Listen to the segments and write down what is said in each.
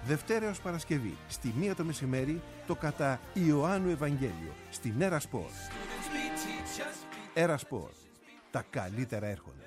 Δευτέρα έως Παρασκευή, στη 1 το μεσημέρι, το κατά Ιωάννου Ευαγγέλιο, στην Έρα Σπορ. Έρα Σπορ. Τα καλύτερα έρχονται.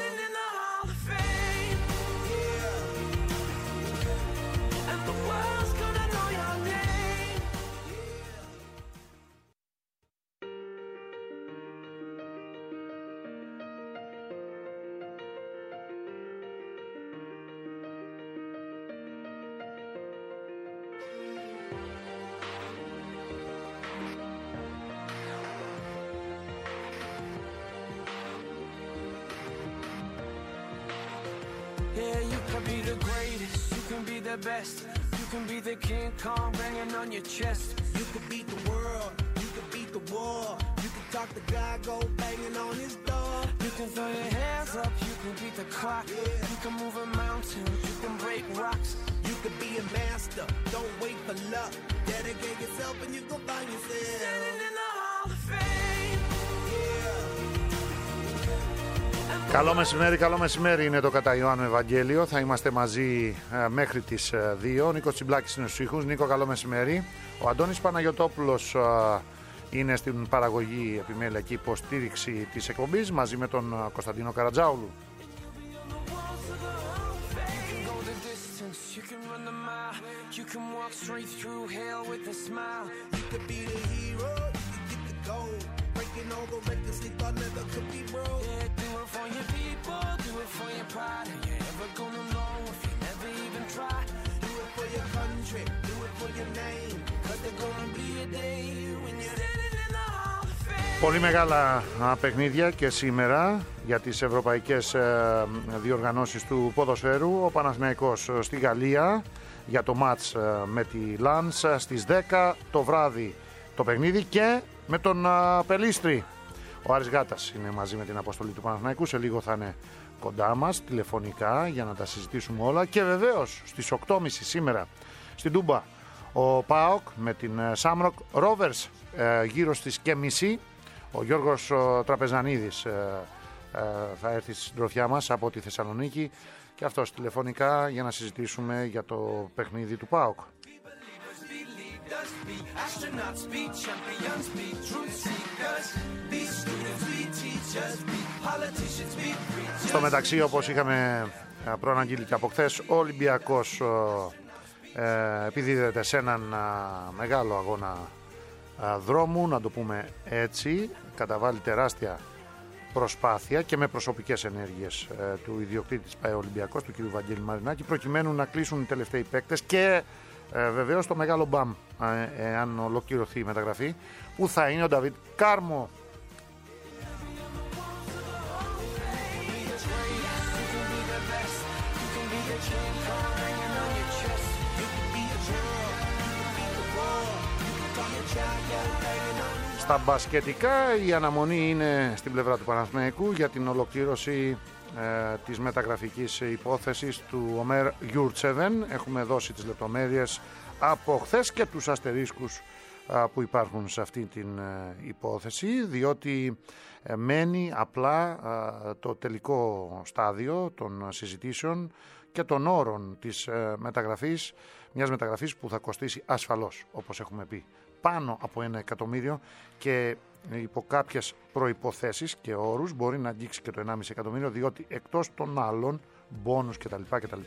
Yeah, you can be the greatest, you can be the best, you can be the King Kong banging on your chest. You can beat the world, you can beat the war, you can talk to God, go banging on his door. You can throw your hands up, you can beat the clock, you can move a mountain, you can break rocks. You can be a master, don't wait for luck, dedicate yourself and you go find yourself. Standing in the Hall of Fame. Καλό μεσημέρι είναι το κατά Ιωάννου Ευαγγέλιο. Θα είμαστε μαζί μέχρι τις 2. Ο Νίκος Τσιμπλάκης είναι στους ήχους. Νίκο, καλό μεσημέρι. Ο Αντώνης Παναγιωτόπουλος είναι στην παραγωγή επιμέλεια και υποστήριξη της εκπομπής μαζί με τον Κωνσταντίνο Καρατζάουλου. Πολύ μεγάλα παιχνίδια και σήμερα για τις ευρωπαϊκές διοργανώσεις του ποδοσφαίρου. Ο Παναθηναϊκός στη Γαλλία για το μάτς με τη Λανς στις 10 το βράδυ το παιχνίδι και με τον Πελίστρη. Ο Άρης Γάτας είναι μαζί με την αποστολή του Παναθηναϊκού. Σε λίγο θα είναι κοντά μας τηλεφωνικά για να τα συζητήσουμε όλα. Και βεβαίως στις 8.30 σήμερα στην Τούμπα ο ΠΑΟΚ με την Σάμροκ Rovers γύρω στις και μισή. Ο Γιώργος Τραπεζανίδης θα έρθει στη συντροφιά μας από τη Θεσσαλονίκη και αυτός τηλεφωνικά για να συζητήσουμε για το παιχνίδι του ΠΑΟΚ. Στο μεταξύ, όπως είχαμε προαναγγείλει και από χθες, ο Ολυμπιακός επιδίδεται σε έναν μεγάλο αγώνα δρόμου, να το πούμε έτσι. Καταβάλει τεράστια προσπάθεια και με προσωπικές ενέργειες του ιδιοκτήτη της ΠΑΕ Ολυμπιακός, του κ. Βαγγέλη Μαρινάκη, προκειμένου να κλείσουν οι τελευταίοι παίκτες και βεβαίως το μεγάλο μπαμ, αν ολοκληρωθεί η μεταγραφή, που θα είναι ο Νταβίτ Κάρμο. Στα μπασκετικά η αναμονή είναι στην πλευρά του Παναθηναϊκού για την ολοκλήρωση της μεταγραφικής υπόθεσης του Ομέρ Γιούρτσεβεν. Έχουμε δώσει τις λεπτομέρειες από χθες και τους αστερίσκους που υπάρχουν σε αυτή την υπόθεση, διότι μένει απλά το τελικό στάδιο των συζητήσεων και των όρων της μεταγραφής, μιας μεταγραφής που θα κοστίσει ασφαλώς, όπως έχουμε πει, πάνω από 1 εκατομμύριο και υπό κάποιες προϋποθέσεις και όρους μπορεί να αγγίξει και το 1,5 εκατομμύριο, διότι εκτός των άλλων μπόνους κτλ.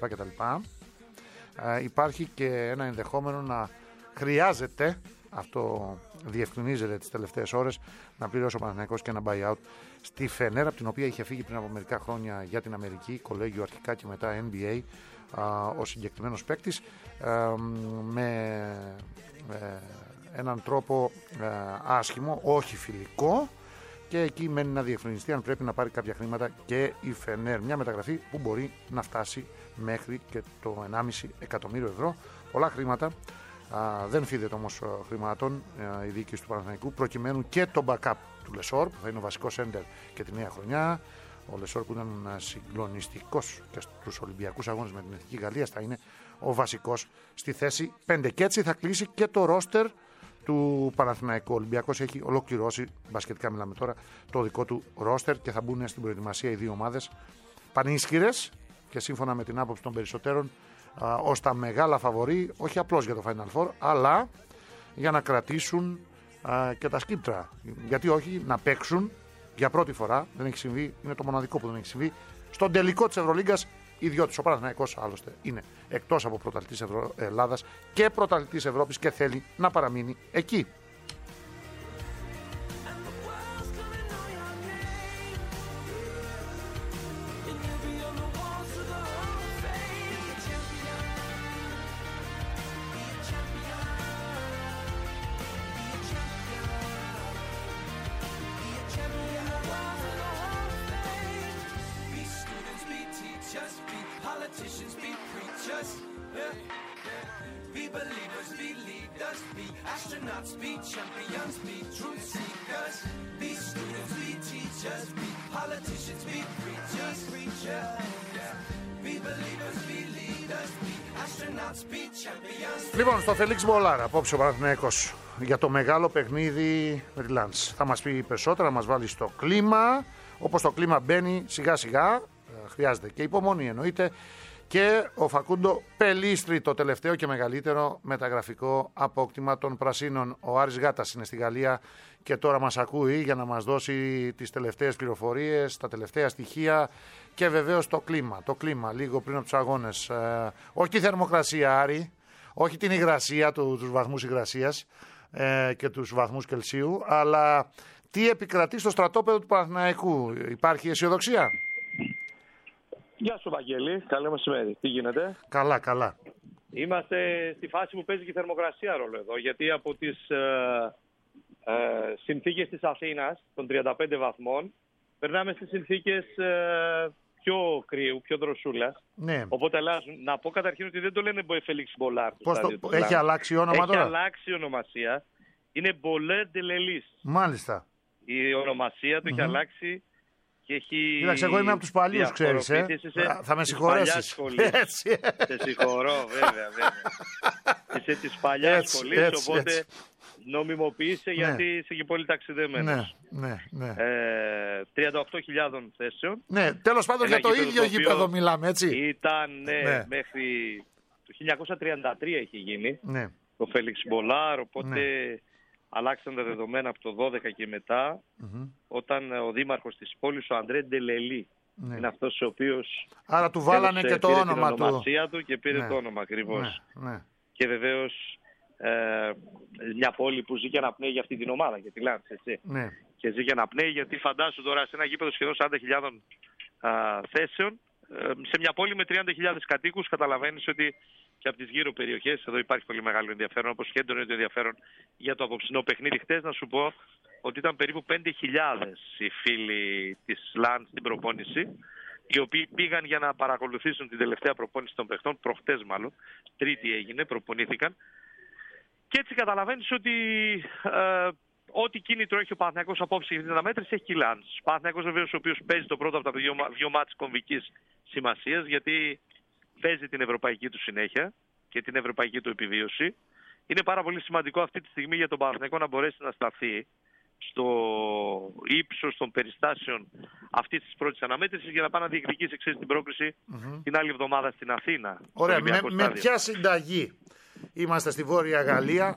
Υπάρχει και ένα ενδεχόμενο να χρειάζεται, αυτό διευκρινίζεται τις τελευταίες ώρες, να πληρώσει ο Παναθηναϊκός και ένα buyout στη Φενέρ, από την οποία είχε φύγει πριν από μερικά χρόνια για την Αμερική, κολέγιο αρχικά και μετά NBA, ο συγκεκριμένος παίκτης, με έναν τρόπο άσχημο, όχι φιλικό, και εκεί μένει να διευκρινιστεί αν πρέπει να πάρει κάποια χρήματα και η Φενέρ. Μια μεταγραφή που μπορεί να φτάσει μέχρι και το 1,5 εκατομμύριο ευρώ. Πολλά χρήματα. Δεν φύδεται όμως χρημάτων η διοίκηση του Παναθηναϊκού, προκειμένου και το backup του Λεσόρ, που θα είναι ο βασικός σέντερ και τη νέα χρονιά. Ο Λεσόρ, που ήταν συγκλονιστικός και στους Ολυμπιακούς αγώνες με την Εθνική Γαλλία, θα είναι ο βασικός στη θέση 5. Και έτσι θα κλείσει και το ρόστερ του Παναθηναϊκού. Ο Ολυμπιακός έχει ολοκληρώσει, μπασκετικά μιλάμε τώρα, το δικό του ρόστερ και θα μπουν στην προετοιμασία οι δύο ομάδες πανίσχυρες και σύμφωνα με την άποψη των περισσότερων ως τα μεγάλα φαβορί, όχι απλώς για το Final Four, αλλά για να κρατήσουν και τα σκύπτρα. Γιατί όχι, να παίξουν για πρώτη φορά, δεν έχει συμβεί, είναι το μοναδικό που δεν έχει συμβεί, στον τελικό της Ευρωλίγκας οι δυο τους. Ο Παναθηναϊκός άλλωστε είναι εκτός από πρωταθλητής Ελλάδας και πρωταθλητής Ευρώπης και θέλει να παραμείνει εκεί. Λοιπόν, στο Φελίξ Μπολάρα, απόψε ο Παναθηναϊκός για το μεγάλο παιχνίδι με τη Λαντς. Θα μας πει περισσότερα, να μας βάλει στο κλίμα. Όπως το κλίμα μπαίνει σιγά σιγά, χρειάζεται και υπομονή εννοείται. Και ο Φακούντο Πελίστρη, το τελευταίο και μεγαλύτερο μεταγραφικό απόκτημα των Πρασίνων. Ο Άρης Γάτας είναι στη Γαλλία και τώρα μας ακούει για να μας δώσει τις τελευταίες πληροφορίες, τα τελευταία στοιχεία και βεβαίως το κλίμα. Το κλίμα λίγο πριν από τους αγώνες. Όχι τη θερμοκρασία, Άρη, όχι την υγρασία, τους βαθμούς υγρασίας και τους βαθμούς Κελσίου, αλλά τι επικρατεί στο στρατόπεδο του Παναθηναϊκού. Υπάρχει αισιοδοξία? Γεια σου, Βαγγέλη. Καλό μεσημέρι. Τι γίνεται? Καλά, καλά. Είμαστε στη φάση που παίζει και η θερμοκρασία ρόλο εδώ. Γιατί από τις συνθήκες της Αθήνας, των 35 βαθμών, περνάμε στις συνθήκες πιο κρύου, πιο δροσούλας. Ναι. Οπότε αλλάζουν. Να πω καταρχήν ότι δεν το λένε Φελίξ Μπολάρ. Έχει αλλάξει όνομα τώρα? Έχει αλλάξει ονομασία. Είναι Μπολέρ ντε Λελίς. Μάλιστα. Η ονομασία του έχει αλλάξει. Κοίταξε, εγώ είμαι από τους παλιούς, ξέρεις, θα με συγχωρέσεις. Σε συγχωρώ, βέβαια. Είσαι της παλιάς σχολής, οπότε νομιμοποιείσαι γιατί είσαι και πολύ ταξιδεμένος. Ναι. 38.000 θέσεων. Ναι, τέλος πάντων για το ίδιο γήπεδο μιλάμε, έτσι. Ήταν, μέχρι το 1933 έχει γίνει, το Φέλιξ Μπολάρ, οπότε... Αλλάξαν τα δεδομένα από το 12 και μετά, όταν ο δήμαρχος της πόλης, ο Αντρέ Ντελελή, είναι αυτός ο οποίος... Άρα του βάλανε και το όνομα του. Την ονομασία του και πήρε το όνομα ακριβώς. Και βεβαίως μια πόλη που ζει και αναπνέει για αυτή την ομάδα, για τη Λάντς, έτσι. Και ζει και αναπνέει γιατί φαντάσου τώρα σε ένα γήπεδο σχεδόν 40.000 θέσεων, σε μια πόλη με 30.000 κατοίκους, καταλαβαίνεις ότι και από τις γύρω περιοχές εδώ υπάρχει πολύ μεγάλο ενδιαφέρον, όπως και έντονο το ενδιαφέρον για το απόψινό παιχνίδι. Χτες να σου πω ότι ήταν περίπου 5.000 οι φίλοι της Λαντς στην προπόνηση, οι οποίοι πήγαν για να παρακολουθήσουν την τελευταία προπόνηση των παιχτών, προχτές μάλλον, Τρίτη έγινε, προπονήθηκαν. Και έτσι καταλαβαίνεις ότι ό,τι κίνητρο έχει ο Παναθηναϊκός απόψε για την αναμέτρηση έχει και η Λαντς. Ο Παναθηναϊκός βεβαίως ο οποίος παίζει το πρώτο από τα δύο μάτς κομβικής σημασίας, γιατί παίζει την ευρωπαϊκή του συνέχεια και την ευρωπαϊκή του επιβίωση. Είναι πάρα πολύ σημαντικό αυτή τη στιγμή για τον Παναθηναϊκό να μπορέσει να σταθεί στο ύψος των περιστάσεων αυτής της πρώτης αναμέτρησης για να πάει να διεκδικήσει την πρόκριση την άλλη εβδομάδα στην Αθήνα. Ωραία, με ποια συνταγή? Είμαστε στη Βόρεια Γαλλία.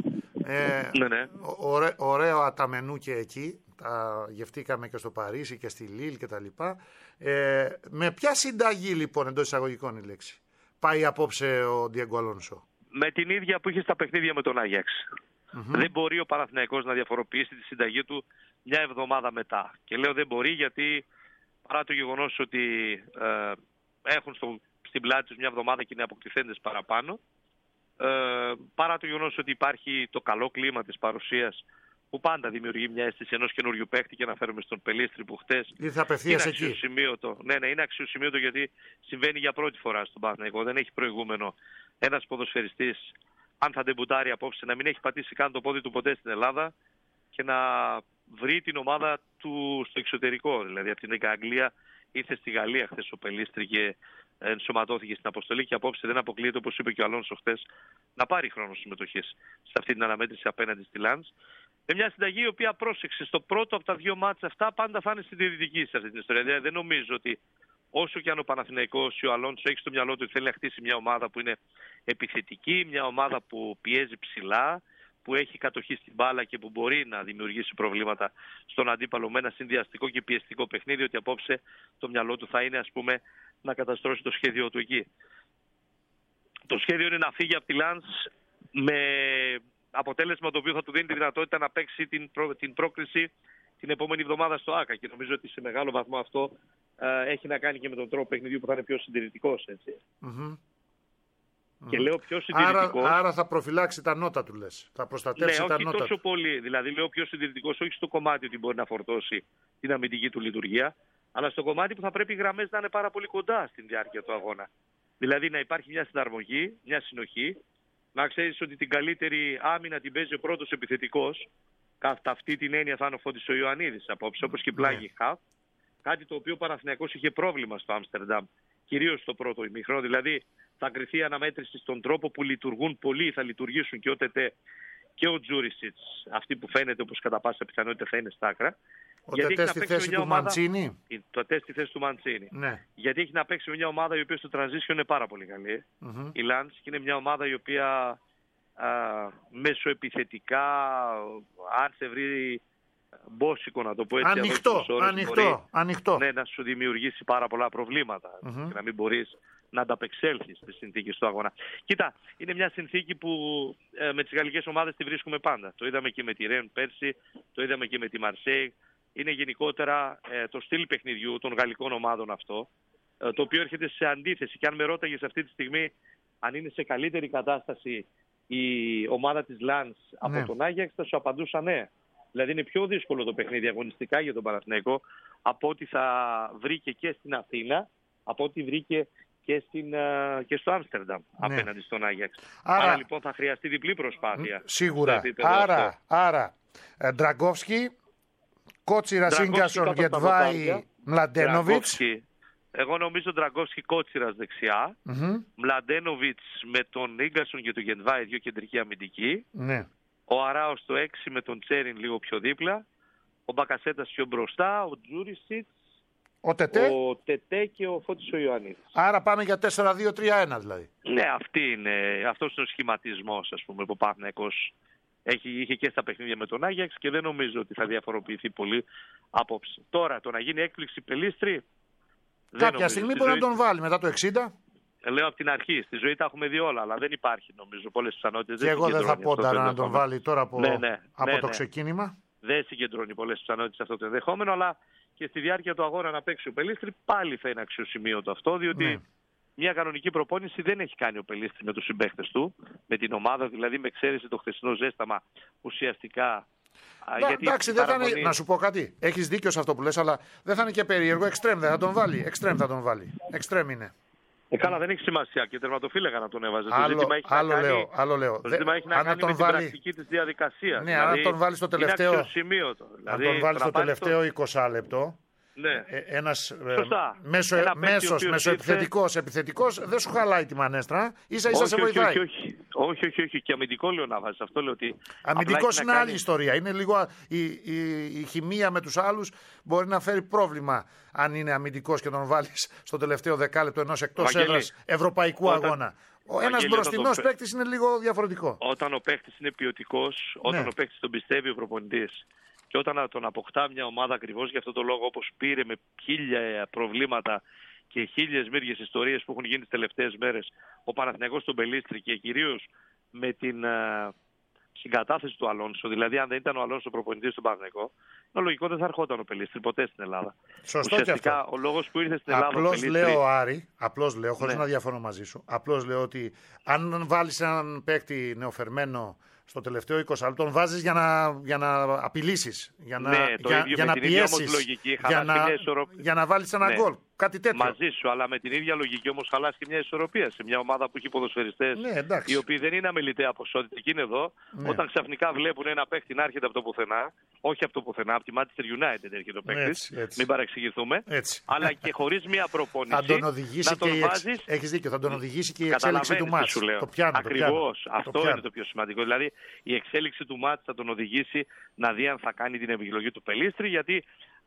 Ωραίο αταμενού και εκεί. Τα γευτήκαμε και στο Παρίσι και στη Λίλ και τα λοιπά. Με ποια συνταγή λοιπόν, εντός εισαγωγικών η λέξη, πάει απόψε ο Ντιέγκο Αλόνσο? Με την ίδια που είχε στα παιχνίδια με τον Άγιαξ. Δεν μπορεί ο Παναθηναϊκός να διαφοροποιήσει τη συνταγή του μια εβδομάδα μετά. Και λέω δεν μπορεί γιατί παρά το γεγονός ότι έχουν στην πλάτη τους μια εβδομάδα και είναι αποκτηθέντες παραπάνω, παρά το γεγονός ότι υπάρχει το καλό κλίμα της παρουσίας που πάντα δημιουργεί μια αίσθηση ενός καινούριου παίκτη, και αναφέρομαι στον Πελίστρη που χτες είναι αξιοσημείωτο. Ναι, είναι αξιοσημείωτο γιατί συμβαίνει για πρώτη φορά στον Παναθηναϊκό. Δεν έχει προηγούμενο ένας ποδοσφαιριστής, αν θα ντεμπουτάρει απόψε, να μην έχει πατήσει καν το πόδι του ποτέ στην Ελλάδα και να βρει την ομάδα του στο εξωτερικό. Δηλαδή από την Αγγλία ήρθε στη Γαλλία χθες ο Πελίστρη και ενσωματώθηκε στην αποστολή και απόψε δεν αποκλείεται, όπως είπε και ο Αλόνσο χθες, να πάρει χρόνο συμμετοχής σε αυτή την αναμέτρηση απέναντι στη Λαντς. Με μια συνταγή η οποία, πρόσεξε, στο πρώτο από τα δύο μάτς αυτά πάντα θα είναι συντηρητική σε αυτή την ιστορία. Δηλαδή δεν νομίζω ότι όσο και αν ο Παναθηναϊκός ή ο Αλόνσο έχει στο μυαλό του ότι θέλει να χτίσει μια ομάδα που είναι επιθετική, μια ομάδα που πιέζει ψηλά, που έχει κατοχή στην μπάλα και που μπορεί να δημιουργήσει προβλήματα στον αντίπαλο με ένα συνδυαστικό και πιεστικό παιχνίδι, ότι απόψε το μυαλό του θα είναι, ας πούμε, να καταστρώσει το σχέδιο του εκεί. Το σχέδιο είναι να φύγει από τη Λανς με αποτέλεσμα το οποίο θα του δίνει τη δυνατότητα να παίξει την πρόκριση την επόμενη εβδομάδα στο ΆΚΑ. Και νομίζω ότι σε μεγάλο βαθμό αυτό έχει να κάνει και με τον τρόπο παιχνιδιού που θα είναι πιο συντηρητικός. Και λέω πιο συντηρητικός. Άρα θα προφυλάξει τα νότα του, λες. Θα προστατεύσει τα νότα. Όχι τόσο πολύ. Δηλαδή λέω πιο συντηρητικός, όχι στο κομμάτι ότι μπορεί να φορτώσει την αμυντική του λειτουργία, αλλά στο κομμάτι που θα πρέπει οι γραμμές να είναι πάρα πολύ κοντά στην διάρκεια του αγώνα. Δηλαδή να υπάρχει μια συναρμογή, μια συνοχή, να ξέρεις ότι την καλύτερη άμυνα την παίζει ο πρώτος επιθετικός. Κατά αυτή την έννοια θα είναι ο Φώτης ο Ιωαννίδης απόψε, όπως και η πλάγη Χαφ. Κάτι το οποίο ο Παναθηναϊκός είχε πρόβλημα στο Άμστερνταμ, κυρίως στο πρώτο ημίχρονο. Δηλαδή θα κριθεί η αναμέτρηση στον τρόπο που λειτουργούν πολλοί, θα λειτουργήσουν και ο Τετέ και ο Τζούρισιτς, αυτοί που φαίνεται όπως κατά πάσα πιθανότητα θα είναι στα άκρα. Ο Τετέ στη θέση του Μαντσίνη. Το Τετέ στη θέση του Μαντσίνη. Ναι. Γιατί έχει να παίξει μια ομάδα η οποία στο transition είναι πάρα πολύ καλή. Η Λανς, και είναι μια ομάδα η οποία μεσοεπιθετικά, αν σε βρει μπόσικο, να το πω έτσι, ανοιχτό. Ναι, να σου δημιουργήσει πάρα πολλά προβλήματα και να μην μπορείς να ανταπεξέλθεις στις συνθήκες του αγώνα. Κοίτα, είναι μια συνθήκη που με τις γαλλικές ομάδες τη βρίσκουμε πάντα. Το είδαμε και με τη Ρεν πέρσι, το είδαμε και με τη Μαρσέιγ. Είναι γενικότερα το στυλ παιχνιδιού των γαλλικών ομάδων αυτό, το οποίο έρχεται σε αντίθεση. Και αν με ρώταγες αυτή τη στιγμή αν είναι σε καλύτερη κατάσταση η ομάδα της Λανς από τον Άγιαξ, θα σου απαντούσα ναι. Δηλαδή είναι πιο δύσκολο το παιχνίδι αγωνιστικά για τον Παναθηναϊκό από ό,τι θα βρήκε και στην Αθήνα, από ό,τι βρήκε και στο Άμστερνταμ απέναντι στον Άγιαξ. Άρα λοιπόν θα χρειαστεί διπλή προσπάθεια. Σίγουρα. Άρα Ντραγκόφσκι, Κότσιρας, Ίγκασον, Γετβάη, Μλαντένοβιτς. Εγώ νομίζω Ντραγκόφσκι, Κότσιρας δεξιά. Μλαντένοβιτς με τον Ίγκασον και τον Γετβάη, δύο κεντρικοί αμυντικοί. Ο Αράος στο 6 με τον Τσέριν λίγο πιο δίπλα. Ο Μπακασέτας πιο μπροστά. Ο Τζούρισιτς. Ο Τετέ και ο Φώτης ο Ιωαννίδης. Άρα πάμε για 4-2-3-1 δηλαδή. Ναι, αυτός είναι ο σχηματισμός, ας πούμε, που ο Παναθηναϊκός είχε και στα παιχνίδια με τον Άγιαξ και δεν νομίζω ότι θα διαφοροποιηθεί πολύ απόψε. Τώρα, το να γίνει έκπληξη Πελίστρη. Κάποια στιγμή μπορεί να τον βάλει μετά το 60. Λέω από την αρχή. Στη ζωή τα έχουμε δει όλα, αλλά δεν υπάρχει νομίζω πολλές πιθανότητες. Και εγώ δεν θα πόνταρα να τον βάλει τώρα από το ξεκίνημα. Δεν συγκεντρώνει πολλές πιθανότητες αυτό το ενδεχόμενο, αλλά και στη διάρκεια του αγώνα να παίξει ο Πελίστρη πάλι θα είναι αξιοσημείωτο αυτό, διότι μια κανονική προπόνηση δεν έχει κάνει ο Πελίστρη με τους συμπαίχτες του, με την ομάδα, δηλαδή με εξαίρεση το χθεσινό ζέσταμα ουσιαστικά. Εντάξει, δεν θα είναι, να σου πω κάτι. Έχεις δίκιο σε αυτό που λες, αλλά δεν θα είναι και περίεργο. Εξτρέμ δεν θα τον βάλει. Εξτρέμ είναι. Καλά, δεν έχει σημασία και τερματοφύλακα να τον έβαζε. Άλλο λέω. Το ζήτημα έχει να κάνει με την πρακτική της διαδικασίας. Ναι, δηλαδή, αν τον βάλει στο τελευταίο. Είναι αξιοσημείωτο. Αν τον βάλει στο τελευταίο 20 λεπτό. Ναι. Ένας επιθετικός δεν σου χαλάει τη μανέστρα. Ίσα-ίσα σε βοηθάει. Όχι. Και αμυντικό λέω να βάζεις. Αυτό λέω ότι. Αμυντικός είναι άλλη ιστορία. Είναι λίγο η χημεία με τους άλλους μπορεί να φέρει πρόβλημα αν είναι αμυντικός και τον βάλεις στο τελευταίο δεκάλεπτο ενός εκτός έδρας ευρωπαϊκού αγώνα. Ένας μπροστινός παίκτης είναι λίγο διαφορετικό. Όταν ο παίκτης είναι ποιοτικός, όταν ο παίκτης τον πιστεύει ο προπονητής. Και όταν τον αποκτά μια ομάδα ακριβώς για αυτό το λόγο, όπως πήρε με 1000 προβλήματα και 1000 μύριες ιστορίες που έχουν γίνει τις τελευταίες μέρες ο Παναθηναϊκός στον Πελίστρη και κυρίως με την συγκατάθεση του Αλόνσο, δηλαδή αν δεν ήταν ο Αλόνσο προπονητής στον Παναθηναϊκό, λογικό δεν θα ερχόταν ο Πελίστρη ποτέ στην Ελλάδα. Σωστό. Ουσιαστικά, και αυτό. Ο λόγος που ήρθε στην Ελλάδα. Απλώς λέω, χωρίς να διαφωνώ μαζί σου, απλώς λέω ότι αν βάλεις έναν παίκτη νεοφερμένο στο τελευταίο 20 λεπτό, τον βάζεις για να απειλήσεις, για να πιέσεις, για να βάλεις ένα γκολ. Κάτι τέτοιο. Μαζί σου, αλλά με την ίδια λογική όμως χαλάς και μια ισορροπία σε μια ομάδα που έχει ποδοσφαιριστές οι οποίοι δεν είναι αμεληταία ποσότητα. Και είναι εδώ, όταν ξαφνικά βλέπουν ένα παίκτη να έρχεται από το πουθενά, όχι από το πουθενά, από τη Manchester United έρχεται ο παίκτης, μην παρεξηγηθούμε, αλλά και χωρίς μια προπόνηση. Θα τον οδηγήσει και έχεις δίκιο, θα τον οδηγήσει και η εξέλιξη του μάτς. Ακριβώς, αυτό είναι το πιο σημαντικό. Δηλαδή η εξέλιξη του μάτς θα τον οδηγήσει να δει αν θα κάνει την επιλογή του Πελίστρη, γιατί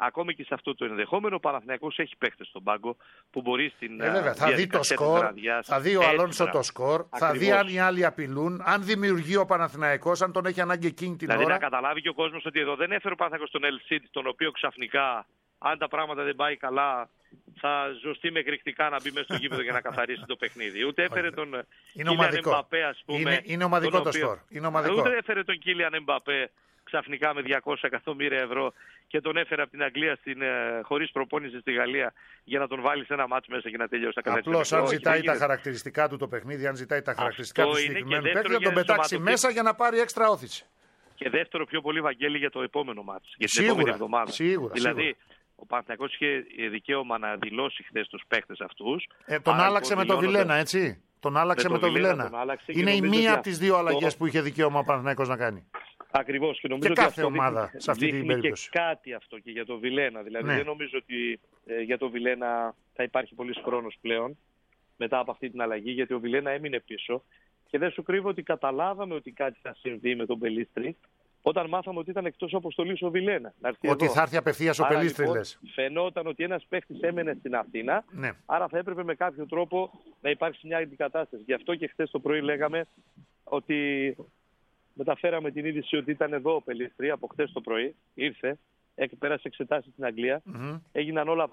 ακόμη και σε αυτό το ενδεχόμενο, ο Παναθηναϊκός έχει παίχτες στον πάγκο που μπορεί στην. Βέβαια, θα δει το σκορ, θα δει ο Αλόνσο το σκορ, θα δει αν οι άλλοι απειλούν, αν δημιουργεί ο Παναθηναϊκός, αν τον έχει ανάγκη εκείνη την ώρα. Δηλαδή να καταλάβει και ο κόσμος ότι εδώ δεν έφερε ο Παναθηναϊκός τον Ελσίτ, τον οποίο ξαφνικά, αν τα πράγματα δεν πάει καλά, θα ζωστεί με εκρηκτικά να μπει μέσα στο γήπεδο για να καθαρίσει το παιχνίδι. Ούτε έφερε τον Κίλιαν Εμπαπέ, ας πούμε. Είναι ομαδικό το σκορ. Ούτε έφερε τον Κίλιαν Εμπαπέ ξαφνικά με 200 εκατομμύρια ευρώ και τον έφερε από την Αγγλία χωρίς προπόνηση στη Γαλλία για να τον βάλει σε ένα μάτς μέσα και να τελειώσει τα κατάσταση. Απλώς αν ζητάει τα χαρακτηριστικά του το παιχνίδι, αν ζητάει τα χαρακτηριστικά του συγκεκριμένου παίκτη, θα τον πετάξει μέσα για να πάρει έξτρα όθηση. Και δεύτερο πιο πολύ, Βαγγέλη, για το επόμενο μάτς. Για την επόμενη εβδομάδα. Σίγουρα. Ο Παναθηναϊκός είχε δικαίωμα να δηλώσει χθες τους παίκτες αυτούς. Τον άλλαξε με το Βιλένα, έτσι. Τον άλλαξε με το Βιλένα. Είναι η μία από τις δύο αλλαγές που είχε δικαίωμα ο Παναθηναϊκός να κάνει. Ακριβώς. Και νομίζω και κάθε ομάδα σε αυτή την περίπτωση. Και κάτι αυτό και για το Βιλένα. Δηλαδή δεν νομίζω ότι για το Βιλένα θα υπάρχει πολύς χρόνος πλέον μετά από αυτή την αλλαγή, γιατί ο Βιλένα έμεινε πίσω. Και δεν σου κρύβω ότι καταλάβαμε ότι κάτι θα συμβεί με τον Πελίστρη όταν μάθαμε ότι ήταν εκτός αποστολής ο Βιλένα. Ότι θα έρθει απευθείας ο Πελίστρη, λοιπόν, λες. Φαινόταν ότι ένας παίχτης έμενε στην Αθήνα, άρα θα έπρεπε με κάποιο τρόπο να υπάρξει μια αντικατάσταση. Γι' αυτό και χθες το πρωί λέγαμε ότι μεταφέραμε την είδηση ότι ήταν εδώ ο Πελίστρη από χθες το πρωί. Ήρθε, πέρασε εξετάσεις στην Αγγλία. Έγιναν όλα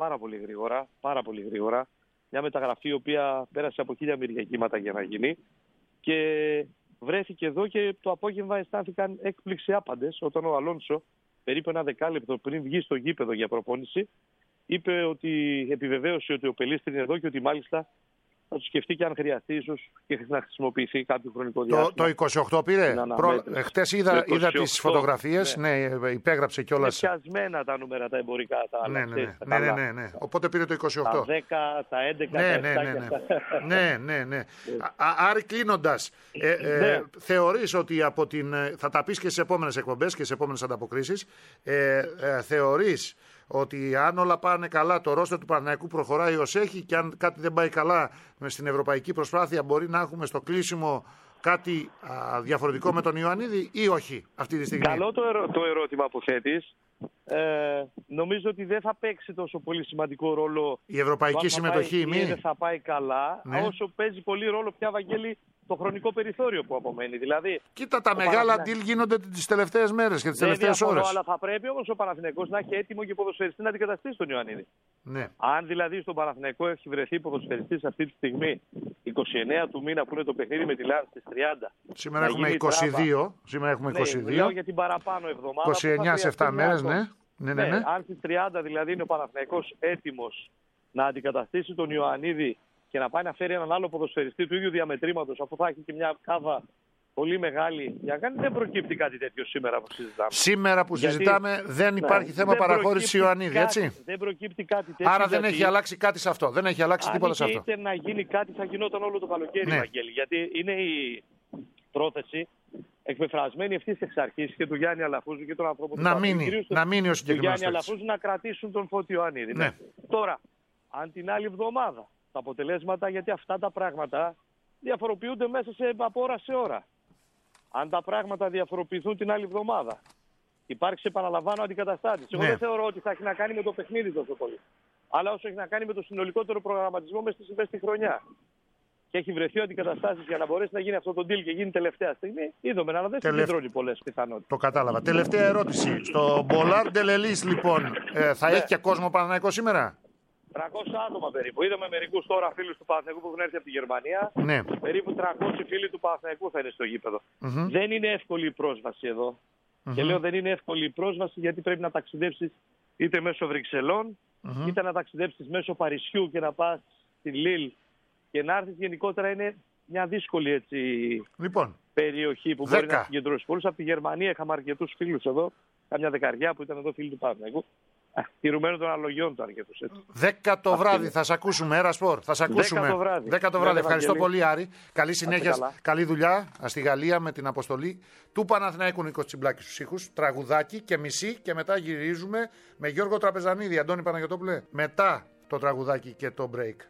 πάρα πολύ γρήγορα. Μια μεταγραφή η οποία πέρασε από 1000 μυριακύματα για να γίνει. Και βρέθηκε εδώ και το απόγευμα αισθάνθηκαν έκπληξη άπαντες όταν ο Αλόνσο, περίπου ένα δεκάλεπτο πριν βγει στο γήπεδο για προπόνηση, είπε ότι επιβεβαίωσε ότι ο Πελίστρη είναι εδώ και ότι μάλιστα θα του σκεφτεί και αν χρειαστεί ίσως και να χρησιμοποιηθεί κάποιο χρονικό διάστημα. Το 28 πήρε. Χτες είδα τις φωτογραφίες, ναι, υπέγραψε κιόλας. Είναι πιασμένα τα νούμερα, τα εμπορικά. Ναι. Οπότε πήρε το 28. Τα 10, τα 11, Ναι. Άρη, κλείνοντας, θεωρείς ότι θα τα πεις και στις επόμενες εκπομπές και στις επόμενες ανταποκρίσεις, θεωρείς ότι αν όλα πάνε καλά, το ρόστερ του Παναθηναϊκού προχωράει ως έχει και αν κάτι δεν πάει καλά στην ευρωπαϊκή προσπάθεια, μπορεί να έχουμε στο κλείσιμο κάτι διαφορετικό με τον Ιωαννίδη ή όχι αυτή τη στιγμή? Καλό το ερώτημα που θέτεις. Νομίζω ότι δεν θα παίξει τόσο πολύ σημαντικό ρόλο η ευρωπαϊκή συμμετοχή. Δεν θα πάει καλά, όσο παίζει πολύ ρόλο πια, Βαγγέλη, το χρονικό περιθώριο που απομένει. Δηλαδή, κοίτα, τα μεγάλα deal γίνονται τις τελευταίες μέρες και τις τελευταίες ώρες. Αλλά θα πρέπει όμως ο Παναθηναϊκός να έχει έτοιμο και ποδοσφαιριστή να αντικαταστήσει τον Ιωαννίδη. Ναι. Αν δηλαδή στον Παναθηναϊκό έχει βρεθεί ποδοσφαιριστής αυτή τη στιγμή, 29 του μήνα που είναι το παιχνίδι με τη Λάρ στις 30. Σήμερα έχουμε 22. Μιλάω για την παραπάνω εβδομάδα. 29 σε 7 μέρες, ναι. Αν στις 30 δηλαδή είναι ο Παναθηναϊκός έτοιμος να αντικαταστήσει τον Ιωαννίδη και να πάει να φέρει έναν άλλο ποδοσφαιριστή του ίδιου διαμετρήματος, αφού θα έχει και μια κάβα πολύ μεγάλη για να κάνει, δεν προκύπτει κάτι τέτοιο σήμερα που συζητάμε. Σήμερα που συζητάμε δεν υπάρχει θέμα παραχώρησης Ιωαννίδη, έτσι. Δεν προκύπτει κάτι τέτοιο. Άρα δεν έχει αλλάξει κάτι σε αυτό. Δεν έχει αλλάξει τίποτα σε αυτό. Αν είτε να γίνει κάτι, θα γινόταν όλο το καλοκαίρι, Βαγγέλη. Γιατί είναι η πρόθεση εκπεφρασμένη ευθύς εξ αρχής και του Γιάννη Αλαφούζου και των ανθρώπων να μείνει ο συγκεκριμένος του Γιάννη Αλαφούζου να κρατήσουν τον Φώτη Ιωαννίδη. Ναι. Τώρα, αν την άλλη εβδομάδα τα αποτελέσματα, γιατί αυτά τα πράγματα διαφοροποιούνται μέσα από ώρα σε ώρα. Αν τα πράγματα διαφοροποιηθούν την άλλη εβδομάδα, υπάρξει, επαναλαμβάνω, αντικαταστάτης. Εγώ δεν θεωρώ ότι θα έχει να κάνει με το παιχνίδι τόσο πολύ. Αλλά όσο έχει να κάνει με το συνολικότερο προγραμματισμό μέσα στη χρονιά. Και έχει βρεθεί ο αντικαταστάσεις για να μπορέσει να γίνει αυτό το deal και γίνει τελευταία στιγμή, είδαμε, αλλά δεν συγκεντρώνει πολλές πιθανότητες. Το κατάλαβα. Τελευταία ερώτηση. Στο Μπολάρ Ντελελής, λοιπόν, θα έχει και κόσμο Παναθηναϊκό σήμερα? 300 άτομα περίπου. Είδαμε μερικούς τώρα φίλους του Παναθηναϊκού που έχουν έρθει από τη Γερμανία. Ναι. Περίπου 300 φίλοι του Παναθηναϊκού θα είναι στο γήπεδο. Δεν είναι εύκολη η πρόσβαση εδώ. Και λέω δεν είναι εύκολη η πρόσβαση γιατί πρέπει να ταξιδέψεις είτε μέσω Βρυξελών, είτε να ταξιδέψεις μέσω Παρισιού και να πας στη Λίλ και να έρθεις. Γενικότερα είναι μια δύσκολη περιοχή που μπορεί να συγκεντρώσει πολλούς. Από τη Γερμανία είχαμε αρκετούς φίλους εδώ, κάμια δεκαριά που ήταν εδώ φίλοι του Παναθηναϊκού. Τηρουμένου των αλογιών του αρκετούς. 10 το βράδυ θα σε ακούσουμε, Έρα Σπορ. Θα σε ακούσουμε. 10 το βράδυ. Ευχαριστώ πολύ, Άρη. Καλή συνέχεια, καλή δουλειά στη Γαλλία με την αποστολή του Παναθηναϊκού. Νίκος Τσιμπλάκης στους ήχους. Τραγουδάκι και μισή και μετά γυρίζουμε με Γιώργο Τραπεζανίδη. Αντώνη Παναγιωτόπουλε. Μετά το τραγουδάκι και το break.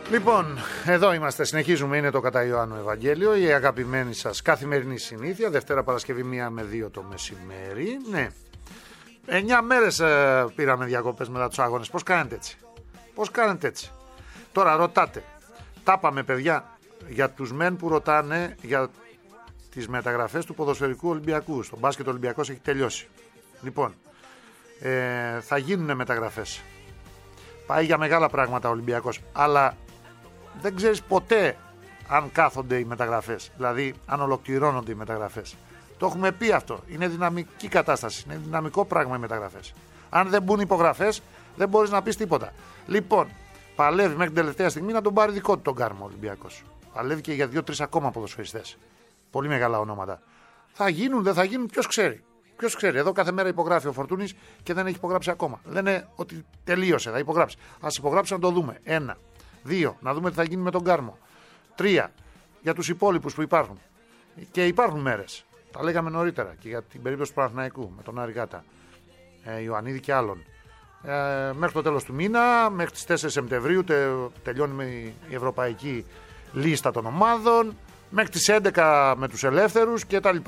Λοιπόν, εδώ είμαστε, συνεχίζουμε, είναι το κατά Ιωάννου Ευαγγέλιο, η αγαπημένη σας καθημερινή συνήθεια, Δευτέρα Παρασκευή 1 με 2 το μεσημέρι. Ναι, 9 μέρες πήραμε διακοπές μετά τους αγώνες. Πώς κάνετε έτσι? Πώς κάνετε έτσι? Τώρα ρωτάτε, τα είπαμε παιδιά, για τους μεν που ρωτάνε για τις μεταγραφές του ποδοσφαιρικού Ολυμπιακού. Στο μπάσκετ ο Ολυμπιακός έχει τελειώσει. Λοιπόν, θα γίνουν μεταγραφές. Πάει για μεγάλα πράγματα ο Ολυμπιακός, αλλά δεν ξέρεις ποτέ αν κάθονται οι μεταγραφές, δηλαδή αν ολοκληρώνονται οι μεταγραφές. Το έχουμε πει αυτό. Είναι δυναμική κατάσταση. Είναι δυναμικό πράγμα οι μεταγραφές. Αν δεν μπουν υπογραφές, δεν μπορείς να πεις τίποτα. Λοιπόν, παλεύει μέχρι την τελευταία στιγμή να τον πάρει δικό του τον Κάρμο ο Ολυμπιακός. Παλεύει και για 2-3 ακόμα ποδοσφαιριστές. Πολύ μεγάλα ονόματα. Θα γίνουν, δεν θα γίνουν, ποιος ξέρει. Ποιος ξέρει. Εδώ κάθε μέρα υπογράφει ο Φορτούνης και δεν έχει υπογράψει ακόμα. Λένε ότι τελείωσε, θα υπογράψει. Ας υπογράψει να το δούμε. 1. 2. Να δούμε τι θα γίνει με τον Κάρμο. 3. Για τους υπόλοιπους που υπάρχουν. Και υπάρχουν μέρες. Τα λέγαμε νωρίτερα και για την περίπτωση του Παναθηναϊκού με τον Άρη Γκάτα, Ιωαννίδη και άλλων. Μέχρι το τέλος του μήνα, μέχρι τις 4 Σεπτεμβρίου τελειώνει η ευρωπαϊκή λίστα των ομάδων. Μέχρι τις 11 με τους ελεύθερους κτλ.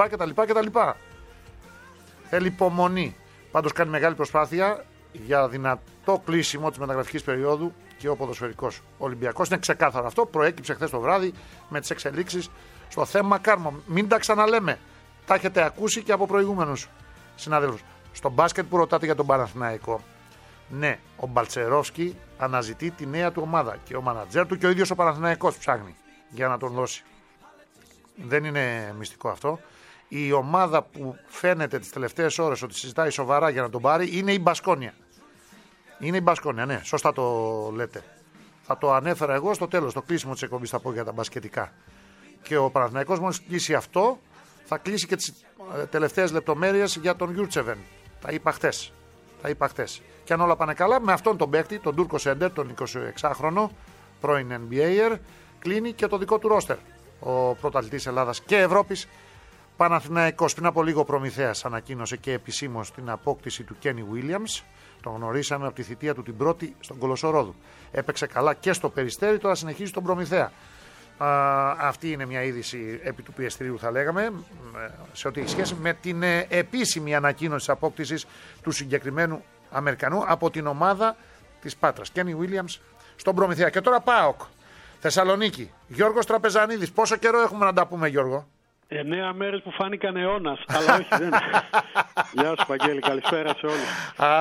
Θέλει υπομονή. Πάντως κάνει μεγάλη προσπάθεια για δυνατό κλείσιμο της μεταγραφικής περίοδου και ο ποδοσφαιρικός Ολυμπιακός. Είναι ξεκάθαρο αυτό. Προέκυψε χθες το βράδυ με τις εξελίξεις στο θέμα Κάρμο. Μην τα ξαναλέμε. Τα έχετε ακούσει και από προηγούμενους συναδέλφους. Στο μπάσκετ που ρωτάτε για τον Παναθηναϊκό, ναι, ο Μπαλτσερόφσκι αναζητεί τη νέα του ομάδα και ο μανατζέρ του και ο ίδιος ο Παναθηναϊκός ψάχνει για να τον δώσει. Δεν είναι μυστικό αυτό. Η ομάδα που φαίνεται τις τελευταίες ώρες ότι συζητάει σοβαρά για να τον πάρει είναι η Μπασκόνια. Είναι η Μπασκόνια, ναι, σωστά το λέτε. Θα το ανέφερα εγώ στο τέλος, το κλείσιμο της εκπομπής θα πω για τα μπασκετικά. Και ο Παναθηναϊκός μόλις κλείσει αυτό, θα κλείσει και τις τελευταίες λεπτομέρειες για τον Γιούρτσεβεν. Τα είπα χτες. Και αν όλα πάνε καλά, με αυτόν τον παίκτη, τον Τούρκο Σέντερ, τον 26χρονο, πρώην NBAer, κλείνει και το δικό του ρόστερ. Ο πρωταθλητής Ελλάδας και Ευρώπης, Παναθηναϊκός. Πριν από λίγο Προμηθέας ανακοίνωσε και επισήμως την απόκτηση του Κένι Βίλιαμς. Τον γνωρίσαμε από τη θητεία του την πρώτη στον Κολοσσορόδου. Έπαιξε καλά και στο Περιστέρι, τώρα συνεχίζει τον Προμηθέα. Αυτή είναι μια είδηση επί του πιεστηρίου, θα λέγαμε, σε ό,τι έχει σχέση με την επίσημη ανακοίνωση της απόκτησης του συγκεκριμένου Αμερικανού από την ομάδα της Πάτρας. Κένι Βίλιαμς στον Προμηθέα. Και τώρα ΠΑΟΚ Θεσσαλονίκη. Γιώργος Τραπεζανίδης. Πόσο καιρό έχουμε να τα πούμε, Γιώργο? 9 μέρες που φάνηκαν αιώνας, αλλά όχι δεν. Γεια σου Βαγγέλη, καλησπέρα σε όλους.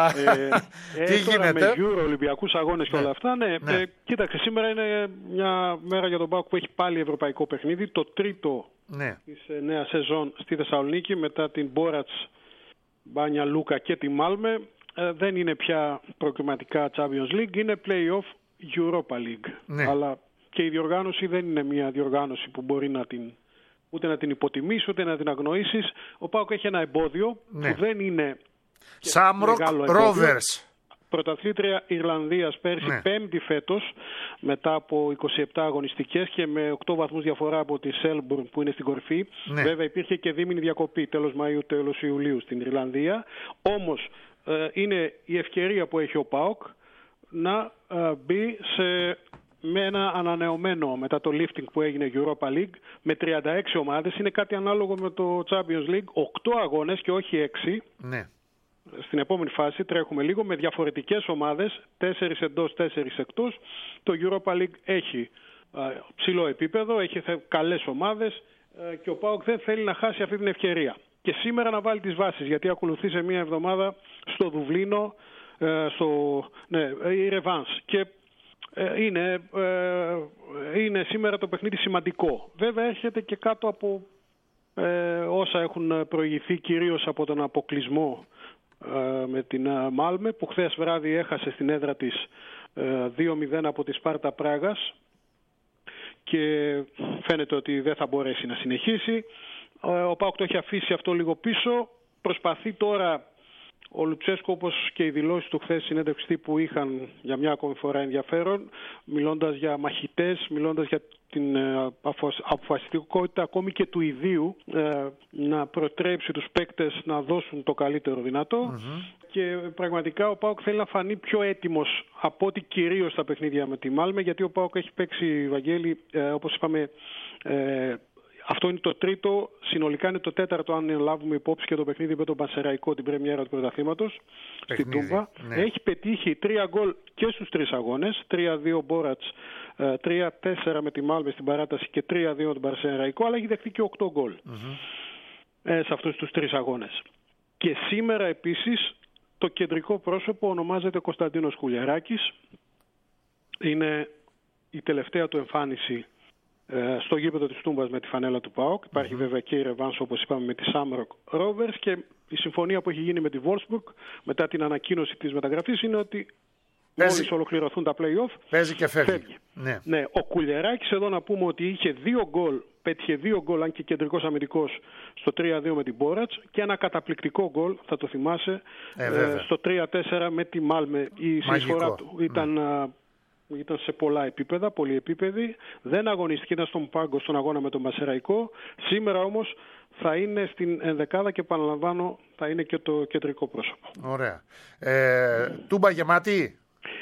Τι γίνεται? Με Euro, Ολυμπιακούς αγώνες και όλα αυτά, ναι. Κοίταξε, σήμερα είναι μια μέρα για τον ΠΑΟΚ που έχει πάλι ευρωπαϊκό παιχνίδι, το τρίτο της νέας σεζόν στη Θεσσαλονίκη μετά την Μπόρατς, Μπάνια Λούκα και τη Μάλμε. Δεν είναι πια προκριματικά Champions League, είναι Play-off Europa League. Ναι. Αλλά και η διοργάνωση δεν είναι μια διοργάνωση που μπορεί ούτε να την υποτιμήσει, ούτε να την αγνοήσεις. Ο ΠΑΟΚ έχει ένα εμπόδιο που δεν είναι Σάμροκ Rovers. Πρωταθλήτρια Ιρλανδίας πέρσι, πέμπτη φέτος, μετά από 27 αγωνιστικές και με 8 βαθμούς διαφορά από τη Σέλμπουρν που είναι στην κορυφή. Βέβαια υπήρχε και δίμηνη διακοπή, τέλος Μαΐου, τέλος Ιουλίου στην Ιρλανδία. Όμως είναι η ευκαιρία που έχει ο ΠΑΟΚ να μπει με ένα ανανεωμένο μετά το lifting που έγινε Europa League με 36 ομάδες. Είναι κάτι ανάλογο με το Champions League, 8 αγώνες και όχι 6. Ναι. Στην επόμενη φάση τρέχουμε λίγο με διαφορετικές ομάδες, 4 εντός, 4 εκτός. Το Europa League έχει ψηλό επίπεδο, έχει καλές ομάδες και ο ΠΑΟΚ δεν θέλει να χάσει αυτή την ευκαιρία. Και σήμερα να βάλει τις βάσεις, γιατί ακολουθεί σε μία εβδομάδα στο Δουβλίνο η Ρεβάνς. Και είναι σήμερα το παιχνίδι σημαντικό. Βέβαια έρχεται και κάτω από όσα έχουν προηγηθεί, κυρίως από τον αποκλεισμό με την Μάλμε, που χθες βράδυ έχασε στην έδρα της 2-0 από τη Σπάρτα Πράγας και φαίνεται ότι δεν θα μπορέσει να συνεχίσει. Ο ΠΑΟΚ το έχει αφήσει αυτό λίγο πίσω. Προσπαθεί τώρα Ο Λουτσέσκου, όπως και οι δηλώσεις του χθες συνέντευξη τύπου, είχαν για μια ακόμη φορά ενδιαφέρον, μιλώντας για μαχητές, μιλώντας για την αποφασιστικότητα ακόμη και του ιδίου να προτρέψει τους παίκτες να δώσουν το καλύτερο δυνατό. Και πραγματικά ο ΠΑΟΚ θέλει να φανεί πιο έτοιμος από ό,τι κυρίως στα παιχνίδια με τη Μάλμε, γιατί ο ΠΑΟΚ έχει παίξει, Βαγγέλη, όπως είπαμε, αυτό είναι το τρίτο, συνολικά είναι το τέταρτο αν λάβουμε υπόψη και το παιχνίδι με τον Πανσεραϊκό την πρεμιέρα του πρωταθλήματος στην Τούμπα. Ναι. Έχει πετύχει 3 γκολ και στους 3 αγώνες, 3-2 Μπόρατς, 3-4 με τη Μάλμε στην παράταση και 3-2 με τον Πανσεραϊκό, αλλά έχει δεχτεί και 8 γκολ σε αυτούς τους 3 αγώνες. Και σήμερα επίσης το κεντρικό πρόσωπο ονομάζεται Κωνσταντίνος Κουλιεράκης. Είναι η τελευταία του εμφάνιση στο γήπεδο της Τούμπας με τη φανέλα του ΠΑΟΚ. Υπάρχει βέβαια και η ρεβάνς, όπως είπαμε, με τη Σάμροκ Rovers, και η συμφωνία που έχει γίνει με τη Wolfsburg μετά την ανακοίνωση της μεταγραφής είναι ότι μόλις ολοκληρωθούν τα play-off παίζει και φεύγει. Ναι, ο Κουλιεράκης εδώ να πούμε ότι είχε 2 γκολ, πέτυχε 2 γκολ, αν και κεντρικός αμυντικός, στο 3-2 με την Μπόρατς, και ένα καταπληκτικό γκολ, θα το θυμάσαι, στο 3-4 με τη Μάλμε. Η συνεισφορά του ήταν σε πολλά επίπεδα, πολυεπίπεδη. Δεν αγωνιστηκε, ήταν στον πάγκο στον αγώνα με τον Πανσεραϊκό. Σήμερα όμως θα είναι στην ενδεκάδα και, επαναλαμβάνω, θα είναι και το κεντρικό πρόσωπο. Ωραία. Τούμπα γεμάτη.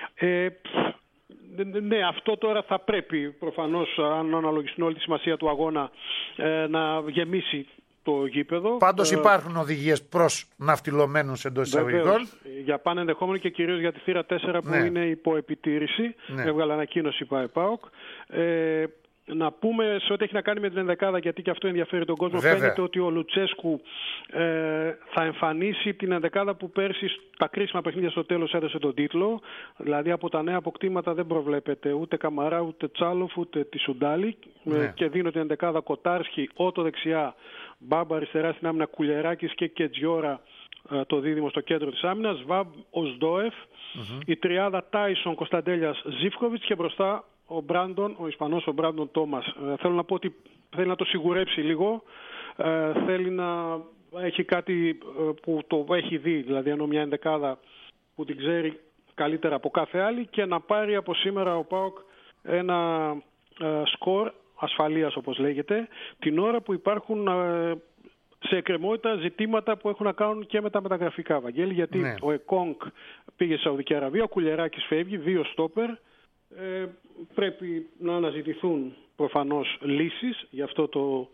Ναι, αυτό τώρα θα πρέπει προφανώς, αν αναλογιστούν όλη τη σημασία του αγώνα, να γεμίσει το γήπεδο. Πάντως υπάρχουν οδηγίες προς ναυτιλωμένους εντός εισαγωγικών. Για πάνε ενδεχόμενο και κυρίως για τη θύρα 4 που είναι υπό επιτήρηση. Έβγαλε ανακοίνωση η ΠΑΟΚ. Να πούμε σε ό,τι έχει να κάνει με την ενδεκάδα, γιατί και αυτό ενδιαφέρει τον κόσμο. Φαίνεται ότι ο Λουτσέσκου θα εμφανίσει την ενδεκάδα που πέρσι τα κρίσιμα παιχνίδια στο τέλος έδωσε τον τίτλο. Δηλαδή από τα νέα αποκτήματα δεν προβλέπεται ούτε Καμαρά, ούτε Τσάλοφ, ούτε τη Σουντάλη. Και δίνω την ενδεκάδα Κοτάρσκι, Ότο δεξιά, Μπάμπα αριστερά στην άμυνα, Κουλιεράκης και Κετζιόρα το δίδυμο στο κέντρο της άμυνας, Βαμπ Οσντόεφ, η τριάδα Τάισον, Κωνσταντέλιας, Ζίφκοβιτς, και μπροστά ο Μπράντον, ο Ισπανός, ο Μπράντον Τόμας. Θέλω να πω ότι θέλει να το σιγουρέψει λίγο, θέλει να έχει κάτι που το έχει δει, δηλαδή ενώ μια ενδεκάδα που την ξέρει καλύτερα από κάθε άλλη, και να πάρει από σήμερα ο ΠΑΟΚ ένα σκορ ασφαλείας, όπως λέγεται, την ώρα που υπάρχουν σε εκκρεμότητα ζητήματα που έχουν να κάνουν και με τα μεταγραφικά, Βαγγέλη, γιατί ο Εκόνγκ πήγε στη Σαουδική Αραβία, ο Κουλιεράκης φεύγει, 2 στόπερ. Πρέπει να αναζητηθούν προφανώς λύσεις για αυτό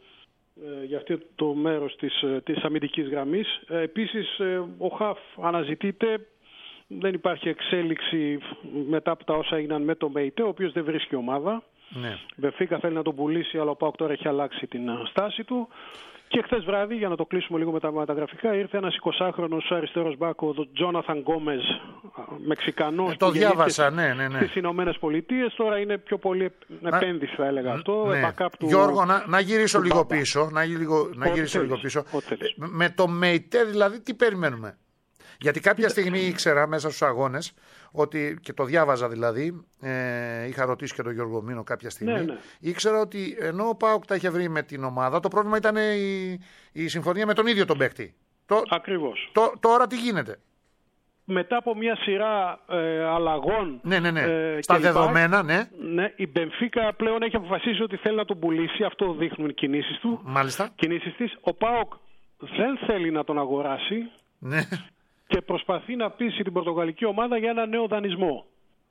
το μέρος της αμυντικής γραμμής. Επίσης ο Χαφ αναζητείται, δεν υπάρχει εξέλιξη μετά από τα όσα έγιναν με τον Μπεϊτέ, ο οποίος δεν βρίσκει ομάδα. Μπενφίκα θέλει να τον πουλήσει, αλλά ο ΠΑΟΚ τώρα έχει αλλάξει την στάση του. Και χθες βράδυ, για να το κλείσουμε λίγο με τα μεταγραφικά, ήρθε ένας 20χρονος αριστερός μπάκ, ο Τζόναθαν Γκόμεζ, Μεξικανός. Το διάβασα, στις Ηνωμένες Πολιτείες. Τώρα είναι πιο πολύ επένδυση, θα έλεγα αυτό. Γιώργο, να γυρίσω λίγο πίσω. Να γυρίσω λίγο πίσω. Με το ΜΕΙΤΕ, δηλαδή, τι περιμένουμε? Γιατί κάποια στιγμή ήξερα μέσα στους αγώνες ότι, και το διάβαζα δηλαδή, είχα ρωτήσει και τον Γιώργο Μήνο κάποια στιγμή, ήξερα ότι ενώ ο ΠΑΟΚ τα είχε βρει με την ομάδα, το πρόβλημα ήταν η συμφωνία με τον ίδιο τον παίκτη. Ακριβώς. Τώρα τι γίνεται? Μετά από μια σειρά αλλαγών στα δεδομένα, η Μπενφίκα πλέον έχει αποφασίσει ότι θέλει να τον πουλήσει. Αυτό δείχνουν οι κινήσεις του. Μάλιστα. Κινήσεις της. Ο ΠΑΟΚ δεν θέλει να τον αγοράσει. Και προσπαθεί να πείσει την πορτογαλική ομάδα για ένα νέο δανεισμό.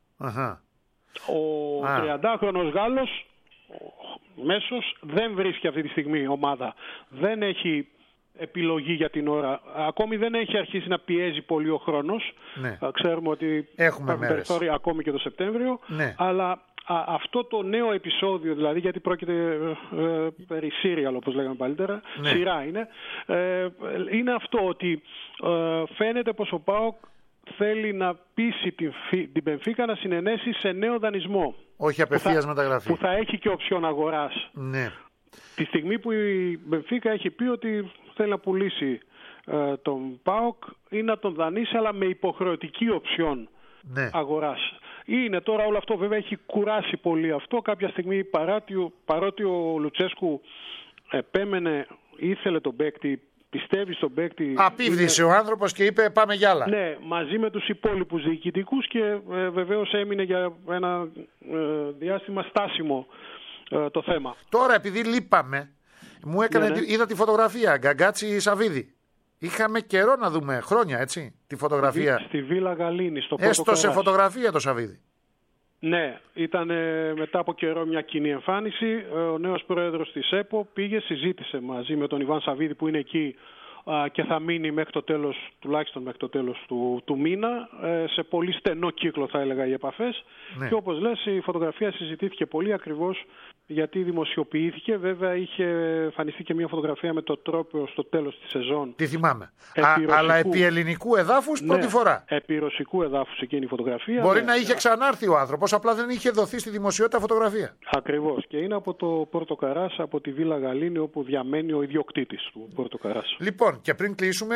Ο 30χρονος Γάλλος μέσος δεν βρίσκει αυτή τη στιγμή ομάδα. Δεν έχει επιλογή για την ώρα. Ακόμη δεν έχει αρχίσει να πιέζει πολύ ο χρόνος. Ξέρουμε ότι έχουμε περιθώρια ακόμη και το Σεπτέμβριο. Αλλά αυτό το νέο επεισόδιο, δηλαδή, γιατί πρόκειται περί σύριαλ, όπως λέγαμε παλίτερα, σειρά είναι αυτό ότι φαίνεται πως ο ΠΑΟΚ θέλει να πείσει την Μπενφίκα να συνενέσει σε νέο δανεισμό. Όχι απευθείας μεταγραφή. Που θα έχει και οψιόν αγοράς. Τη στιγμή που η Μπενφίκα έχει πει ότι θέλει να πουλήσει τον ΠΑΟΚ ή να τον δανείσει, αλλά με υποχρεωτική οψιόν αγοράς. Είναι τώρα όλο αυτό, βέβαια έχει κουράσει πολύ αυτό. Κάποια στιγμή παρότι ο Λουτσέσκου επέμενε, ήθελε τον παίκτη, πιστεύει στον παίκτη. Απίβδησε ο άνθρωπος και είπε πάμε για άλλα. Ναι, μαζί με τους υπόλοιπους διοικητικούς και βεβαίως έμεινε για ένα διάστημα στάσιμο το θέμα. Τώρα επειδή λείπαμε, μου έκανε, είδα τη φωτογραφία Γκαγκάτσι Σαββίδη. Είχαμε καιρό να δούμε, χρόνια έτσι, τη φωτογραφία. Στη Βίλα Γαλήνη, στο Πόρτο Έστω Καράς. σε φωτογραφία το Σαββίδη. Ναι, ήταν μετά από καιρό μια κοινή εμφάνιση. Ο νέος πρόεδρος της ΕΠΟ πήγε, συζήτησε μαζί με τον Ιβάν Σαββίδη που είναι εκεί και θα μείνει μέχρι το τέλος, τουλάχιστον μέχρι το τέλος του μήνα, σε πολύ στενό κύκλο θα έλεγα οι επαφές. Ναι. Και όπως λες, η φωτογραφία συζητήθηκε πολύ ακριβώς γιατί δημοσιοποιήθηκε. Βέβαια είχε εμφανιστεί και μια φωτογραφία με το τρόπο στο τέλος της σεζόν. Τι θυμάμαι. Αλλά επί ελληνικού εδάφους πρώτη φορά. Επί ρωσικού εδάφους εκείνη η φωτογραφία. Μπορεί να είχε ξανάρθει ο άνθρωπος, απλά δεν είχε δοθεί στη δημοσιότητα φωτογραφία. Ακριβώς. Και είναι από το Πόρτο Καράς, από τη Βίλα Γαλήνη, όπου διαμένει ο ιδιοκτήτης του Πόρτο Καράς. Λοιπόν, και πριν κλείσουμε,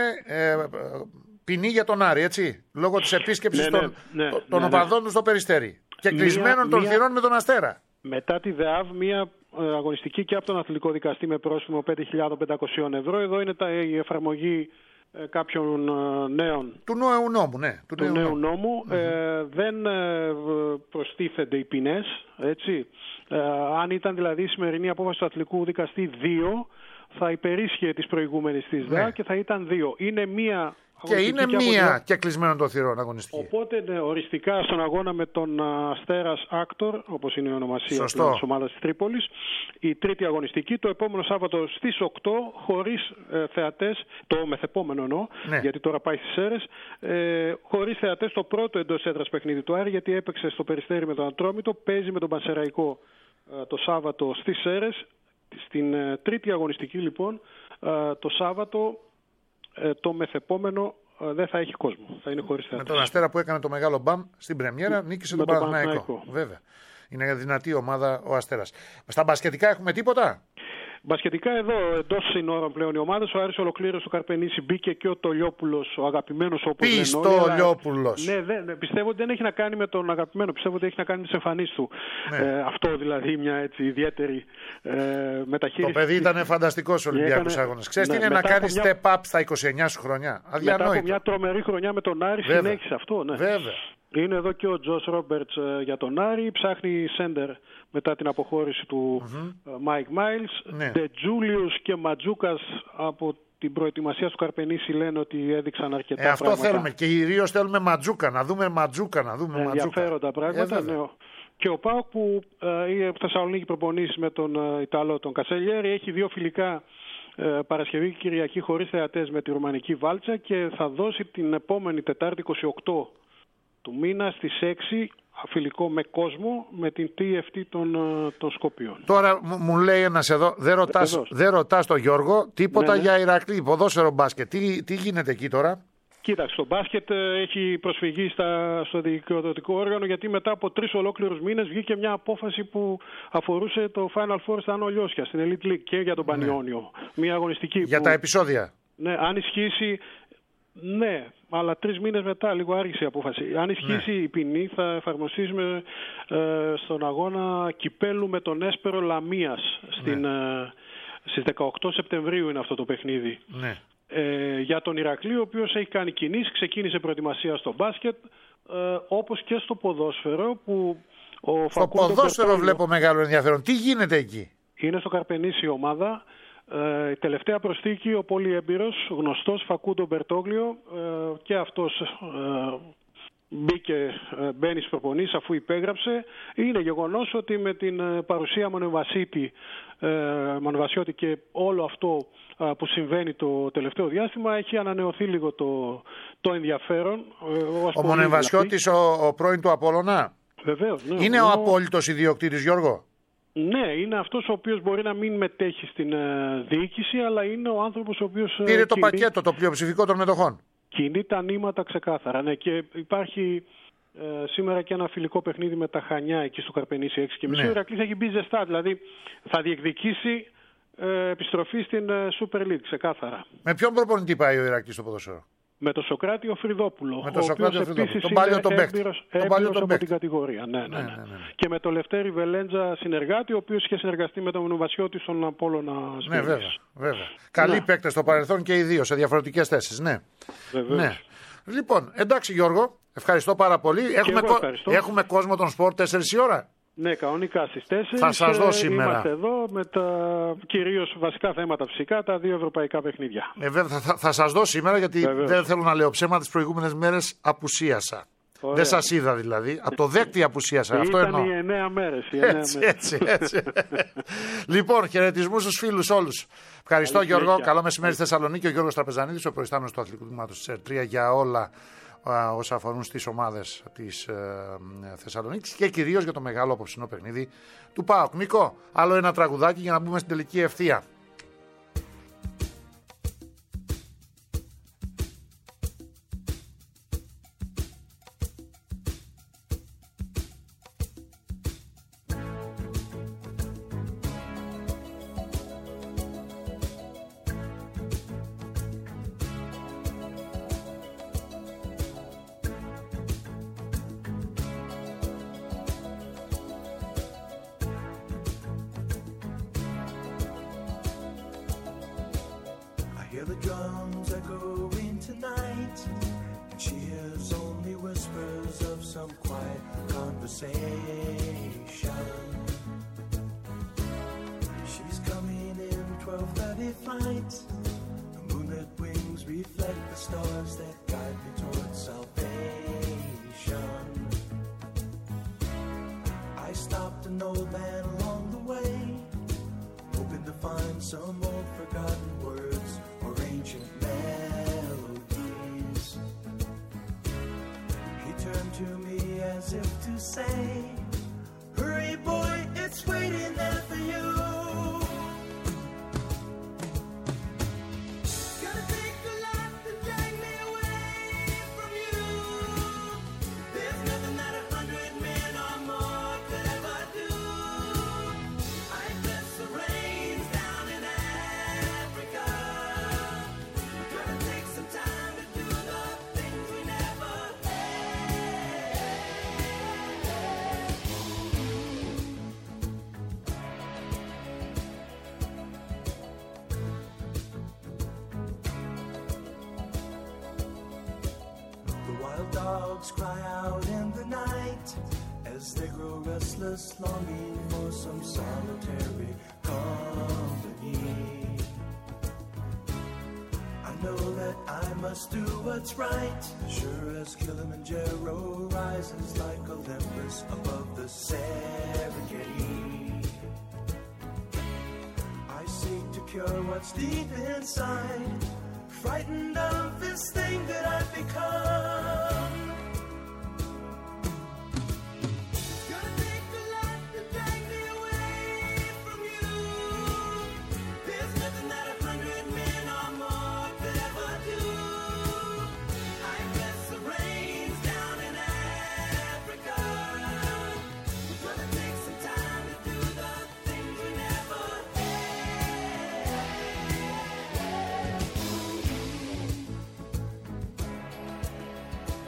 ποινή για τον Άρη, έτσι. Λόγω της επίσκεψης των οπαδών του στο Περιστέρι. Και κλεισμένων των θυρών με τον Αστέρα. Μετά τη ΔΕΑΒ, μια αγωνιστική και από τον Αθλητικό Δικαστή με πρόστιμο 5.500 ευρώ. Εδώ είναι η εφαρμογή κάποιων νέων. Του νέου νόμου, ναι. Του νέου νόμου. Δεν προστίθενται οι ποινές, έτσι. Αν ήταν δηλαδή η σημερινή απόφαση του Αθλητικού Δικαστή 2, θα υπερίσχυε της προηγούμενης της ΔΕΑ και θα ήταν 2. Είναι μία. Και είναι μία και κλεισμένων των θυρών αγωνιστική. Οπότε οριστικά στον αγώνα με τον Αστέρας Άκτορ, όπως είναι η ονομασία της ομάδας της Τρίπολης, η τρίτη αγωνιστική, το επόμενο Σάββατο στις 8, χωρίς θεατές, το μεθεπόμενο εννοώ, γιατί τώρα πάει στις Σέρρες, χωρίς θεατές το πρώτο εντός έδρας παιχνίδι του Άρη, γιατί έπαιξε στο Περιστέρι με τον Ατρόμητο, παίζει με τον Πανσεραϊκό το Σάββατο στις Σέρρες. Στην τρίτη αγωνιστική λοιπόν, το Σάββατο, το μεθεπόμενο δεν θα έχει κόσμο. Θα είναι χωρίς θεατές. Με τον Αστέρα που έκανε το μεγάλο μπαμ στην πρεμιέρα, νίκησε τον Παναθηναϊκό. Βέβαια. Είναι δυνατή ομάδα ο Αστέρας. Στα μπασκετικά έχουμε τίποτα? Μπασκετικά εδώ εντός συνόρων πλέον οι ομάδες. Ο Άρης ολοκλήρωσε το Καρπενήσι, μπήκε και ο Τολιόπουλος, ο αγαπημένος όπως λένε όλοι. Τολιόπουλος. Ναι, πιστεύω ότι δεν έχει να κάνει με τον αγαπημένο, πιστεύω ότι έχει να κάνει με τις εμφανίσεις του. Αυτό δηλαδή μια έτσι ιδιαίτερη μεταχείριση. Το παιδί ήταν φανταστικό στους Ολυμπιακούς Αγώνες. Ξέρεις τι είναι να κάνει step up στα 29 σου χρονιά? Αδιανόητο. Μετά από μια τρομερή χρονιά με τον Άρη συνέχισε αυτό. Ναι. Βέβαια. Είναι εδώ και ο Τζος Ρόμπερτς για τον Άρη, ψάχνει σέντερ μετά την αποχώρηση του Μάικ Μάιλς. Ντε Τζούλιους και Ματζούκας από την προετοιμασία του Καρπενήσι λένε ότι έδειξαν αρκετά πράγματα. Αυτό θέλουμε και κυρίως θέλουμε Ματζούκα, να δούμε Ματζούκα. Ενδιαφέροντα πράγματα. Και ο ΠΑΟΚ που είναι από Θεσσαλονίκη προπονήσει με τον Ιταλό, τον Κασελιέρη, έχει 2 φιλικά Παρασκευή και Κυριακή χωρίς θεατές με τη Ρουμανική Βάλτσα και θα δώσει την επόμενη Τετάρτη 28 του μήνα στις 6 φιλικό με κόσμο με την TFT των Σκοπίων. Τώρα μου λέει ένας εδώ, δεν ρωτάς τον Γιώργο τίποτα για Ηρακλή, ποδόσφαιρο μπάσκετ. Τι γίνεται εκεί τώρα? Κοίταξε, το μπάσκετ έχει προσφυγεί στο δικαιοδοτικό όργανο γιατί μετά από 3 ολόκληρους μήνες βγήκε μια απόφαση που αφορούσε το Final Four στα Άνω Λιώσια, στην Elite League και για τον Πανιόνιο. Μια αγωνιστική για τα επεισόδια. Ναι, αν ισχύσει. Ναι, αλλά 3 μήνες μετά, λίγο άργησε η απόφαση. Αν ισχύσει η ποινή, θα εφαρμοστήσουμε στον αγώνα κυπέλου με τον Έσπερο Λαμίας. Στις 18 Σεπτεμβρίου είναι αυτό το παιχνίδι. Ναι. Για τον Ηρακλή, ο οποίος έχει κάνει κινήσεις, ξεκίνησε προετοιμασία στο μπάσκετ, όπως και στο ποδόσφαιρο. Που στο ποδόσφαιρο βλέπω μεγάλο ενδιαφέρον. Τι γίνεται εκεί? Είναι στο Καρπενήσι η ομάδα. Η τελευταία προσθήκη, ο πολύ έμπειρος, γνωστός Φακούντο Μπερτόγλιο, και αυτός μπαίνει στις προπονήσεις αφού υπέγραψε. Είναι γεγονός ότι με την παρουσία Μονεβασιώτη και όλο αυτό που συμβαίνει το τελευταίο διάστημα έχει ανανεωθεί λίγο το ενδιαφέρον. Ο Μονεβασιώτης, ο πρώην του Απόλλωνα. Βεβαίως, ναι. Είναι ο απόλυτος ιδιοκτήτης, Γιώργο? Ναι, είναι αυτός ο οποίος μπορεί να μην μετέχει στην διοίκηση, αλλά είναι ο άνθρωπος ο οποίος πήρε το πακέτο, το πλειοψηφικό των μετοχών. Κινεί τα νήματα ξεκάθαρα. Ναι, και υπάρχει σήμερα και ένα φιλικό παιχνίδι με τα Χανιά εκεί στο Καρπενήσι 6.30. Ο Ηρακλής έχει μπει ζεστά, δηλαδή θα διεκδικήσει επιστροφή στην Super League, ξεκάθαρα. Με ποιον προπονητή πάει ο Ηρακλής στο ποδόσφαιρο? Με τον Σωκράτη ο Φρυδόπουλο. Με τον Σωκράτη ο Φρυδόπουλο. Τον παλιό τον παίκτη. Έμπειρος από την κατηγορία. Ναι. Και με τον Λευτέρη Βελέντζα συνεργάτη, ο οποίος είχε συνεργαστεί με τον Μινοβασιώτη στον Απόλλωνα Σπύρης. Ναι, βέβαια. Καλοί παίκτες στο παρελθόν και οι δύο σε διαφορετικές θέσεις. Ναι. Ναι. Λοιπόν, εντάξει Γιώργο, ευχαριστώ πάρα πολύ. Έχουμε κόσμο των σπορ 4 η ώρα. Ναι, κανονικά στις 4 θα σας δω σήμερα. Είμαστε εδώ με τα κυρίως βασικά θέματα φυσικά, τα 2 ευρωπαϊκά παιχνίδια. Βέβαια, θα σας δω σήμερα γιατί δεν θέλω να λέω ψέμα, τις προηγούμενες μέρες απουσίασα. Ωραία. Δεν σας είδα δηλαδή. Από το δέκτη απουσίασα. Αυτό εννοώ. Ήταν οι 9 μέρες. Έτσι. Λοιπόν, χαιρετισμούς στους φίλους όλους. Ευχαριστώ Γιώργο. Καλό μεσημέρι στη Θεσσαλονίκη. Ο Γιώργος Τραπεζανίδης, ο προϊστάμενος του Αθλητικού Τμήματος της ΕΡΤ3 για όλα όσα αφορούν στις ομάδες της Θεσσαλονίκης και κυρίως για το μεγάλο απόψινό παιχνίδι του ΠΑΟΚ. Νίκο, άλλο ένα τραγουδάκι για να μπούμε στην τελική ευθεία. Hear the drums echoing tonight, and she hears only whispers of some quiet conversation. She's coming in 12:30 flight. The moonlit wings reflect the stars that guide me towards salvation. I stopped an old man along the way, hoping to find some old forgotten words or ancient melodies. He turned to me as if to say, hurry boy, it's waiting there for you. Gonna take a lot to drag me away from you. There's nothing that 100 men or more could ever do. I bless the rains down in Africa. Gonna take some time to do the things we never The wild dogs cry out in the night as they grow restless, longing for some solitary company. I know that I must do what's right, sure as Kilimanjaro rises like Olympus above the Serengeti. I seek to cure what's deep inside, frightened of this thing that I've become. Gonna take a lot to drag me away from you. There's nothing that 100 men or more could ever do. I bless the rains down in Africa. We're gonna take some time to do the things we never had.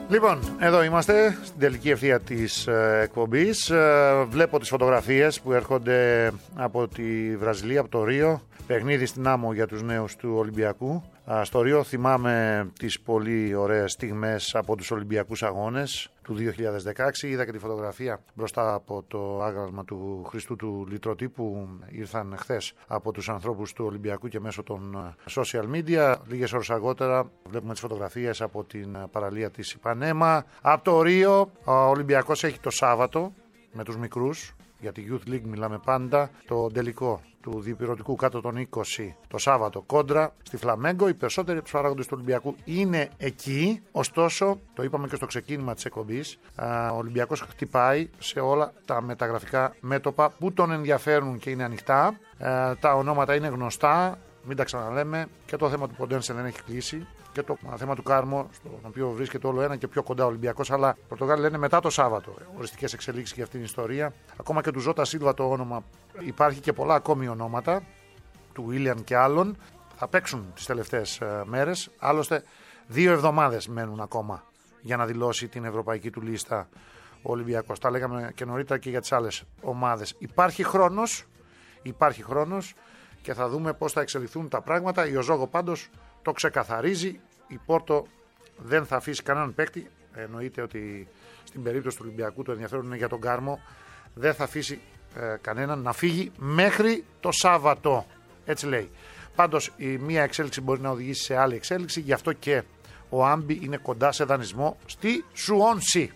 Λοιπόν, εδώ είμαστε στην τελική ευθεία της εκπομπής. Βλέπω τις φωτογραφίες που έρχονται από τη Βραζιλία, από το Ρίο. Παιχνίδι στην άμμο για τους νέους του Ολυμπιακού. Στο Ρίο θυμάμαι τις πολύ ωραίες στιγμές από τους Ολυμπιακούς Αγώνες του 2016. Είδα και τη φωτογραφία μπροστά από το άγαλμα του Χριστού του Λυτρωτή που ήρθαν χθες από τους ανθρώπους του Ολυμπιακού και μέσω των social media. Λίγες ώρες αργότερα βλέπουμε τις φωτογραφίες από την παραλία της Ιπανέμα. Από το Ρίο ο Ολυμπιακός έχει το Σάββατο με τους μικρούς. Για τη Youth League μιλάμε πάντα. Το τελικό του διπυρωτικού κάτω των 20 το Σάββατο κόντρα στη Φλαμέγκο. Οι περισσότεροι από τους παράγοντες του Ολυμπιακού είναι εκεί. Ωστόσο, το είπαμε και στο ξεκίνημα της εκπομπής, ο Ολυμπιακός χτυπάει σε όλα τα μεταγραφικά μέτωπα που τον ενδιαφέρουν και είναι ανοιχτά. Τα ονόματα είναι γνωστά, μην τα ξαναλέμε. Και το θέμα του Ποντένσε δεν έχει κλείσει. Και το θέμα του Κάρμο, στον οποίο βρίσκεται όλο ένα και πιο κοντά ο Ολυμπιακός. Αλλά οι Πορτογάλοι λένε μετά το Σάββατο. Οριστικές εξελίξεις για αυτήν την ιστορία. Ακόμα και του Ζώτα Σίλβα το όνομα. Υπάρχει και πολλά ακόμη ονόματα, του Βίλιαν και άλλων. Θα παίξουν τις τελευταίες μέρες. Άλλωστε, 2 εβδομάδες μένουν ακόμα για να δηλώσει την ευρωπαϊκή του λίστα ο Ολυμπιακός. Τα λέγαμε και νωρίτερα και για τις άλλες ομάδες. Υπάρχει χρόνος και θα δούμε πώς θα εξελιχθούν τα πράγματα. Η Οζόγο πάντως το ξεκαθαρίζει. Η Πόρτο δεν θα αφήσει κανέναν παίκτη. Εννοείται ότι στην περίπτωση του Ολυμπιακού το ενδιαφέρον είναι για τον Κάρμο. Δεν θα αφήσει κανέναν να φύγει μέχρι το Σάββατο. Έτσι λέει. Πάντως η μία εξέλιξη μπορεί να οδηγήσει σε άλλη εξέλιξη. Γι' αυτό και ο Άμπι είναι κοντά σε δανεισμό στη Σουόνσι.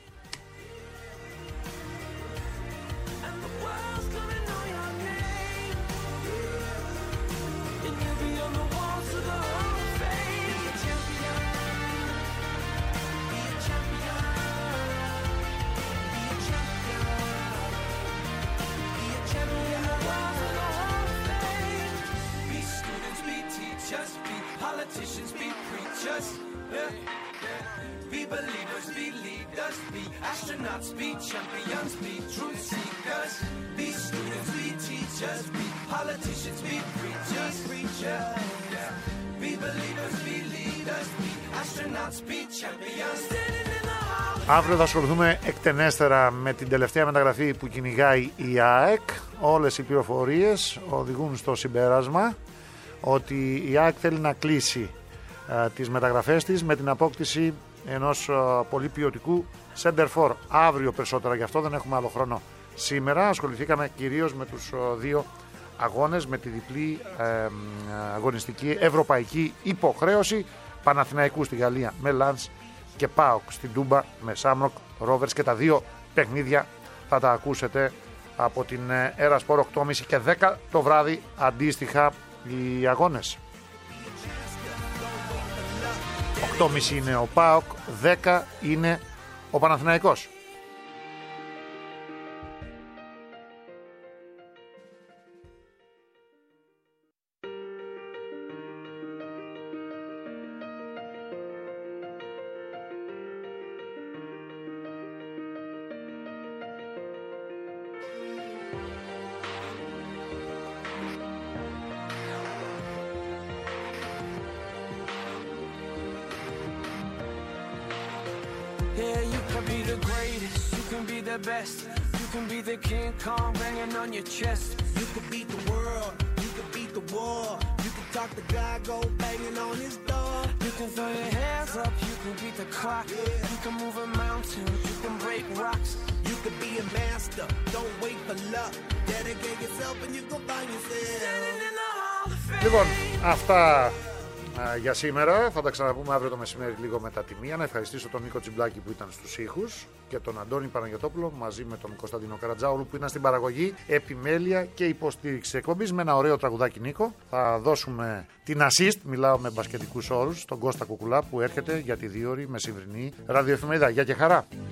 Αύριο θα ασχοληθούμε εκτενέστερα με την τελευταία μεταγραφή που κυνηγάει η ΑΕΚ. Όλες οι πληροφορίες οδηγούν στο συμπέρασμα ότι η ΑΕΚ θέλει να κλείσει τις μεταγραφές της με την απόκτηση ενός πολύ ποιοτικού center for. Αύριο περισσότερα, γι' αυτό δεν έχουμε άλλο χρόνο. Σήμερα ασχοληθήκαμε κυρίως με τους 2 αγώνες, με τη διπλή αγωνιστική ευρωπαϊκή υποχρέωση Παναθηναϊκού στη Γαλλία με Λανς και ΠΑΟΚ στην Τούμπα με Σάμροκ Ρόβερς, και τα 2 παιχνίδια θα τα ακούσετε από την Ερασπορ 8.30 και 10 το βράδυ αντίστοιχα οι αγώνες. 8.30 είναι ο ΠΑΟΚ, 10 είναι ο Παναθηναϊκός. Yeah, you can be the greatest, you can be the best, you can be the King Kong banging on your chest. You could beat the world, you could beat the war, you could talk the guy, go banging on his door. You can throw your hands up, you can beat the clock, you can move a mountain, you can break rocks. You could be a master, don't wait for luck, dedicate yourself and you go find yourself. Standing in the Hall of Fame. Λοιπόν, αυτά για σήμερα. Θα τα ξαναπούμε αύριο το μεσημέρι λίγο μετά τη 1. Να ευχαριστήσω τον Νίκο Τσιμπλάκη που ήταν στους ήχους και τον Αντώνη Παναγιωτόπουλο μαζί με τον Κωνσταντίνο Καρατζάουλου που ήταν στην παραγωγή, επιμέλεια και υποστήριξη εκπομπής με ένα ωραίο τραγουδάκι. Νίκο, θα δώσουμε την assist, μιλάω με μπασκετικούς όρους, στον Κώστα Κουκουλά που έρχεται για τη 2ωρη μεσημβρινή ραδιοεφημερίδα. Γεια και χαρά.